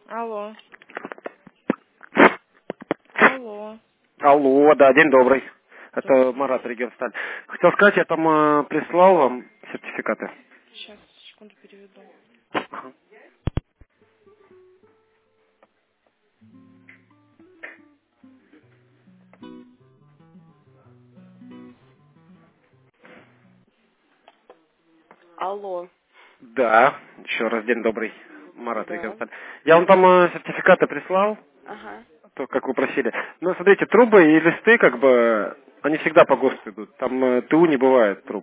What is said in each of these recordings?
Алло. Алло. Алло, да, день добрый. Это Здравствуйте. Марат, Регион Сталь. Хотел сказать, я там прислал вам сертификаты. Сейчас, секунду переведу. Ага. Алло. Да, еще раз день добрый. Марат, Регион Да. Сталь. Я вам там сертификаты прислал, Ага. то, как вы просили. Но смотрите, трубы и листы, как бы, они всегда по ГОСТу идут. Там ТУ не бывает труб.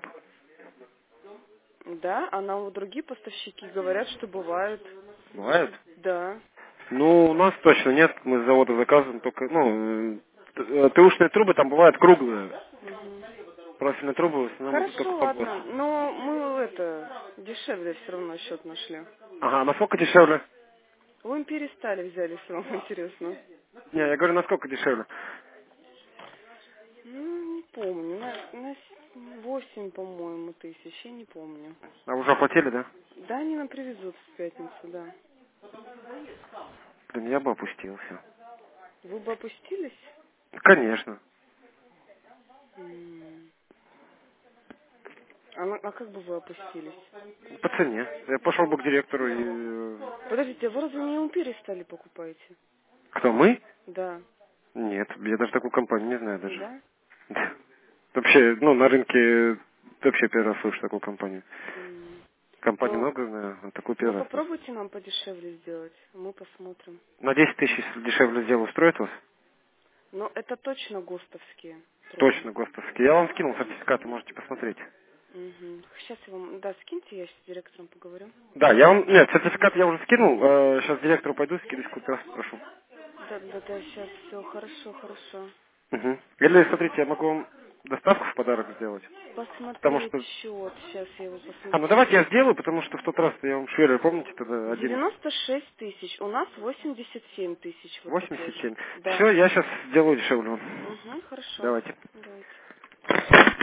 Да, а нам вот другие поставщики говорят, что бывают. Бывает? Да. Ну, у нас точно нет, мы с завода заказываем только, ТУшные трубы там бывают круглые. Мгм. Профильные трубы в основном идут только Хорошо, по ладно. ГОСТу. Но мы дешевле все равно счет нашли. Ага, насколько дешевле? Вы им перестали взяли, все равно интересно. Не, я говорю, насколько дешевле? Ну, не помню. На 8, по-моему, тысяч, я не помню. А уже оплатили, да? Да, они нам привезут в пятницу, да. Блин, я бы опустился. Вы бы опустились? Конечно. М. А как бы вы опустились? По цене. Я пошел бы к директору и... Подождите, а вы разве не Умпири стали покупаете? Кто, мы? Да. Нет, я даже такую компанию не знаю даже. Да? Да. Вообще, на рынке вообще первый раз слышу такую компанию. М. Компанию Ну, много знаю, а такую ну первый раз слышу. попробуйте нам подешевле сделать, а мы посмотрим. На 10 тысяч, если дешевле сделаю, устроит вас? Но это точно ГОСТовские трубы. Точно, ГОСТовские. Я вам скинул сертификаты, можете посмотреть. Угу. Сейчас я вам... Да, скиньте, я сейчас с директором поговорю. Да, я вам... Нет, сертификат я уже скинул. Сейчас директору пойду, скидочку как раз попрошу. Да, да, да, сейчас все, хорошо, хорошо. Угу. Или, смотрите, я могу вам доставку в подарок сделать. Потому Посмотреть что... счет, сейчас я его Ну посмотрю. давайте я сделаю, потому что в тот раз я вам швеллер, помните, тогда один 96 тысяч, у нас 87 тысяч вот такой же. 87. Да. Все, я сейчас сделаю дешевле вам. Угу, хорошо. Давайте. Давайте.